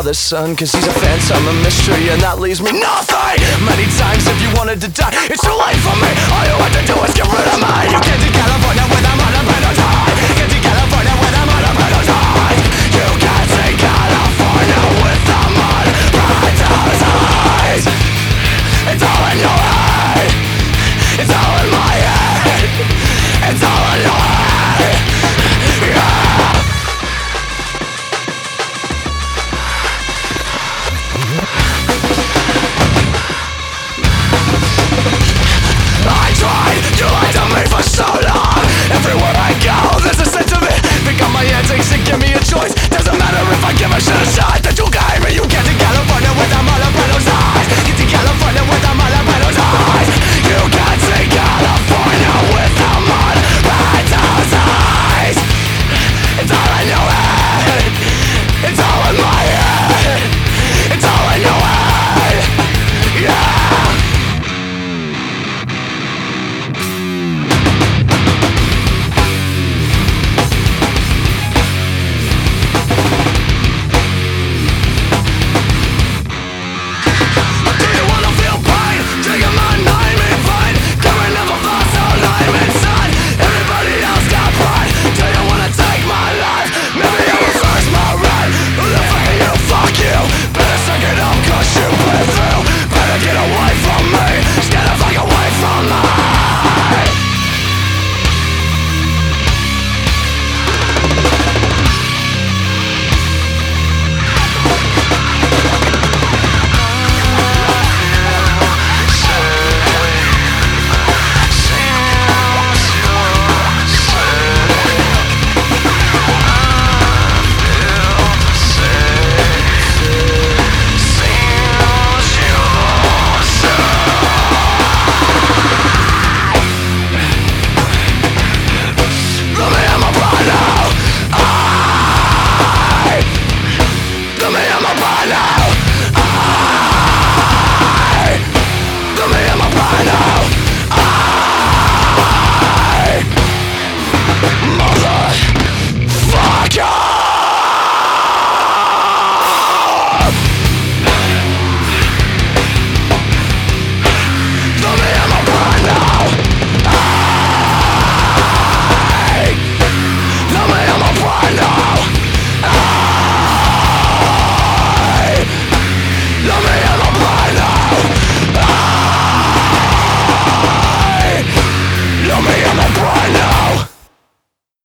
the sun, cause he's a phantom, a mystery, and that leaves me nothing. Many times if you wanted to die, it's too late for me. All you have to do is get rid of me. You get to California with I'm on a better time. Get to California with I'm on a better time.